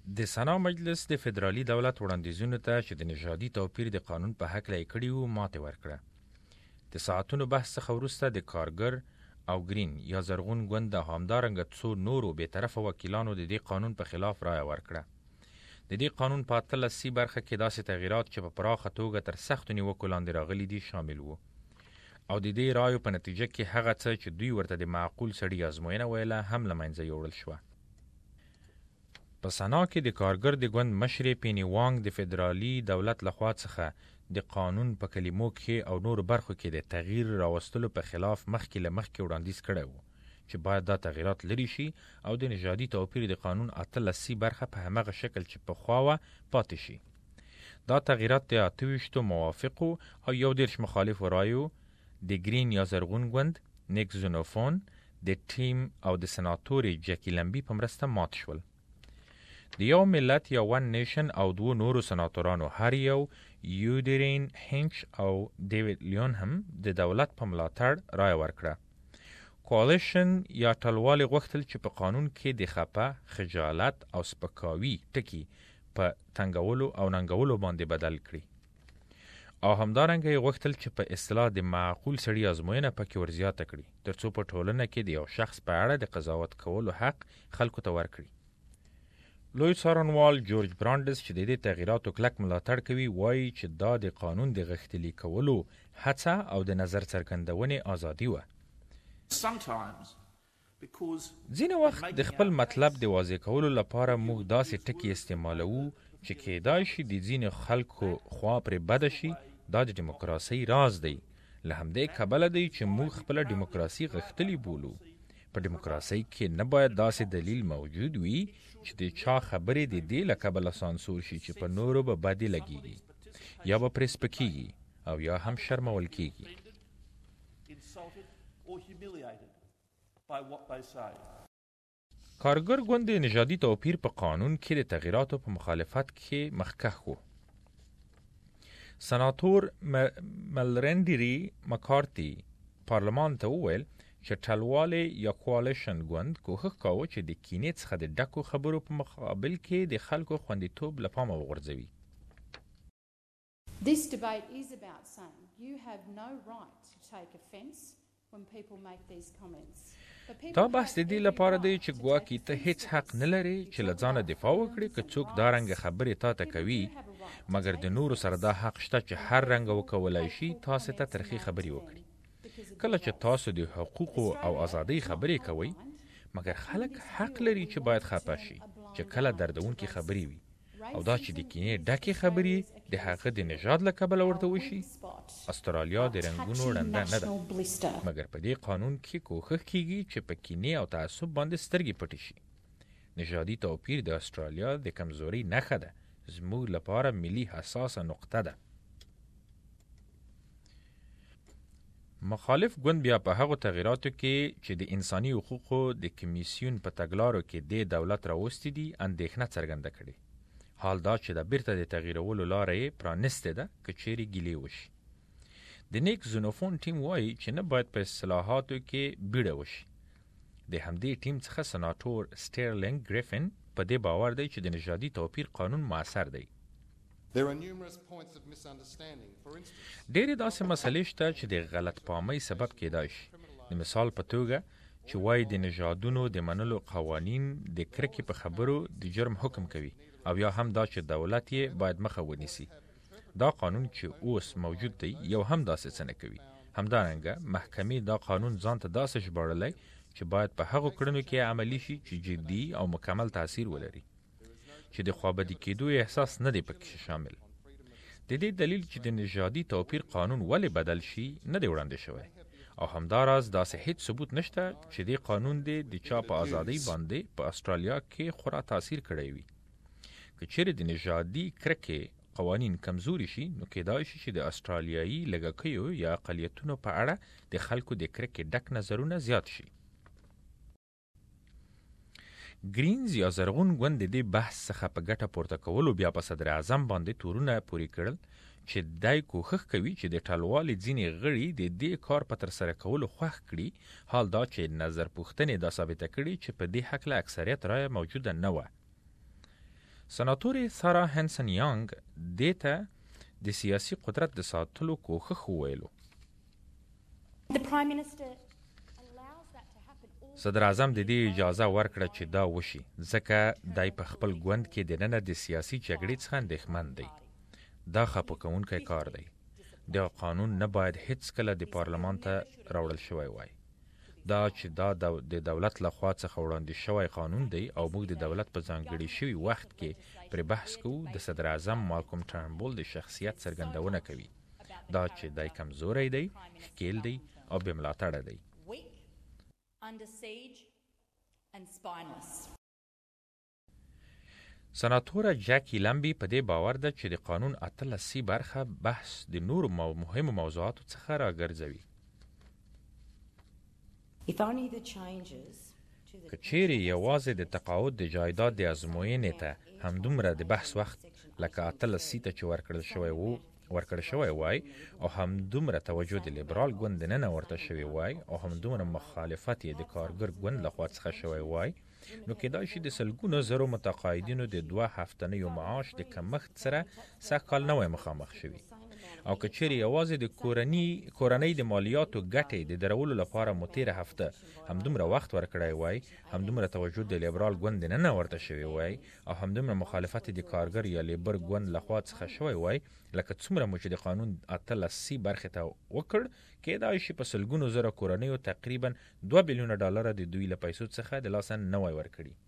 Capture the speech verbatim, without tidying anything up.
د سنا مجلس د فدرالي دولت وړاندیزونو ته چې د نژادي توپیر د قانون په حق لای کړي وو ماته ورکړه. د ساعتونو بحث څخه وروسته د کارګر او گرین یا زرغون ګوند د همدارنګه څو نورو بې طرفه وکیلانو د دې قانون په خلاف رایه ورکړه. د دې قانون په اتلسي برخه کې داسې تغییرات چې په پراخه توګه تر سختو نیوکو لاندې راغلي دي شامل وو او د دې رایو په نتیجه کې هغه څه چې دوی ورته د معقول سړي ازموینه ویله هم له منځه یوړل شوه. په سنا کې د کارګر د ګوند مشرې پینی وانګ د فدرالي دولت لخوا څخه د قانون په کلمو کې او نور برخو کې د تغییر راوستلو په خلاف مخکې له مخکې وړاندیز کړی و چې باید دا تغییرات لري شي او د نژادي توپیر د قانون اتلسي برخه په همغه شکل چې پخوا وه پاتې شي. دا تغییرات د اته ویشتو موافقو او یو دېرش مخالفو رایو د گرین یا زرغون ګوند، نیک زنوفون، د ټیم او د سناتورې جکی لمبي په مرسته مات شول. د یو ملت یا ون نیشن او دوو نورو سناتورانو هر یو یودرین هینچ او ډیوید لیون هم د دولت په ملاتړ رایه ورکړه. کوالېشن یا ټلوالې غوښتل چې په قانون کې د خپه، خجالت او سپکاوي ټکي په تنګولو او ننګولو باندې بدل کړي او همدارنګه یې غوښتل چې په اصطلاح د معقول سړي ازموینه پکې ورزیاته کړي ترڅو په ټولنه کې د یو شخص په اړه د قضاوت کولو حق خلکو ته ورکړي. لوی څارنوال جورج برانډس چې د دې تغییراتو کلک ملاتړ کوي وایي چې دا د قانون د غښتلي کولو هڅه او د نظر څرګندونې ازادي وه. ځینې وخت د خپل مطلب د واضح کولو لپاره موږ داسې ټکي استعمالوو چې کېدای شي د ځینې خلکو خوا پرې بده شي. دا د ډیموکراسۍ راز دی. له همدې کبله دی چې موږ خپله ډیموکراسي غښتلې بولو. په ډیموکراسۍ کې نه باید داسې دلیل موجود وي چې د چا خبرې د دې له کبله سانسور شي چې په نورو به بدې لګېږي یا به پرې سپکېږي او یا هم شرمول کېږي. کارګر ګوند د نژادي توپیر په قانون کې د تغییراتو په مخالفت کې مخکښ و. سناتور ملرندري مکارتي پارلمان ته وویل چې ټلوالې یا کوالېشن ګوند کوښښ کاوه چې د کینې څخه د ډکو خبرو په مقابل کې د خلکو خوندیتوب له پامه وغورځوي. This debate is about saying you have no right to take offence when people make these comments. دا بحث د دې لپاره دی چې ګواکې ته هیڅ حق نه لري چې له ځانه دفاع وکړي که څوک دا رنګه خبرې تا ته کوي، مګر د نورو سره دا حق شته چې هر رنګه وکولای شي تاسې ته ترخې خبرې وکړي. کله چې تاسو د حقوقو او ازادۍ خبرې کوئ، مګر خلک حق لري چې باید خفه شي چې کله دردونکې خبرې وي او دا چې د کینې ډکې خبرې د هغه د نژاد له کبله ورته وشي. استرالیا د رنګونو ړنده نه ده، مګر په دې قانون کې کوښښ کیږي چې په کینې او تعصب باندې سترګې پټې شي. نژادي توپیر د استرالیا د کمزورۍ نښه ده، زموږ لپاره ملي حساسه نقطه ده. مخالف ګوند بیا په هغو تغییراتو کې چې د انساني حقوقو د کمیسیون په تګلارو کې د دولت راوستي دي اندېښنه څرګنده کړې. حال دا چې د بیرته د تغییرولو لاره یې پرانستې ده که چیرې ګیلې وشي. د نیک زنوفون ټیم وایي چې نه باید په اصلاحاتو کې بیړه وشي. د همدې ټیم څخه سناتور سټیرلینګ ګریفن په دې باور دی چې د نژادي توپیر قانون مؤثر دی. ډېرې داسې مسلې شته چې د غلط فهمۍ سبب کېدای شي. د مثال په توګه چې وایي د نژادونو د منلو قوانین د کرکې په خبرو د جرم حکم کوي او یا هم دا چې دولت یې باید مخه ونیسي. دا قانون چې اوس موجود دی یو هم داسې څه نه کوي. همدارنګه محکمې دا قانون ځان ته داسې ژباړلی چې باید په هغو کړنو کې عملي شي چې جدي او مکمل تاثیر ولري، چې د خوابدي کېدو احساس نه دی پکې شامل. د دې دلیل چې د نژادي توپیر قانون ولې بدل شي نه دی وړاندې شوی او همداراز داسې هیڅ ثبوت نشته چې دې قانون دی د چا په ازادۍ باندې په استرالیا کې خورا تاثیر کړی وي. که چیرې د نژادي کرکې قوانین کمزوري شي نو کېدای شي چې د استرالیایي لږکیو یا اقلیتونو په اړه د خلکو د کرکې ډک نظرونه زیات شي. گرینز یا زرغون ګوند د دې بحث څخه په ګټه پورته کولو بیا په صدر اعظم باندې تورونه پورې کړل چې دای کوښښ کوي چې د ټلوالې ځینې غړي د دې کار په ترسره کولو خوښ کړي. حال دا چې نظر پوښتنې دا ثابته کړي چې په دې هکله اکثریت رایه موجوده نه وه. سناتور سارا هنسن یانګ دې ته د سیاسي قدرت د ساتلو کوښښ وویلو. صدر اعظم د دې اجازه ورکړه چې دا وشي ځکه دای په خپل ګوند کې د ننه د سیاسي جګړې څخه اندېښمن دی. دا خفه کوونکی کار دی. د قانون نه باید هیڅ کله د پارلمان ته راوړل شوی وای. دا چې دا د دولت لخوا څخه وړاندې شوی قانون دی او موږ د دولت په ځانګړي شوي وخت کې پرې بحث کوو، د صدر اعظم مالکوم ټرنبول د شخصیت څرګندونه کوي. دا چې دی کمزوری دی، ښکیل دی او بې ملاتړه دی. سناتوره جاکی لمبي په دې باور ده چې د قانون اتلسي برخه بحث د نورو مهمو موضوعاتو څخه راګرځوي. که چیرې یوازې د تقاعد د جایداد د ازموینې ته همدومره د بحث وخت لکه اتلسي ته چې ورکړل شوی وو ورکړل شوی وای او همدومره توجه د لیبرال ګوند نه ورته شوی وای او همدومره مخالفت یې د کارګر ګوند لخوا څخه شوی وای، نو کېدای شي د سلګونو زرو متقاعدینو د دوه هفتنیو معاش د کمښت سره سږ کال نه وای مخامخ شوي. او که چیرې یوازې د کورنۍ کورنۍ د مالیاتو ګټې د درولو لپاره مو تېره هفته همدومره وخت ورکړی وای، همدومره توجه د لیبرال ګوند نه نه ورته شوی وای او همدومره مخالفت د کارګر یا لیبر ګوند لخوا څخه شوی وای، لکه څومره مو چې د قانون اتلسي برخې ته وکړ، کېدای شي په سلګونو زره کورنیو تقریبا دوه بیلیونه ډالره د دوی له پیسو څخه د لاسه نه وای ورکړي.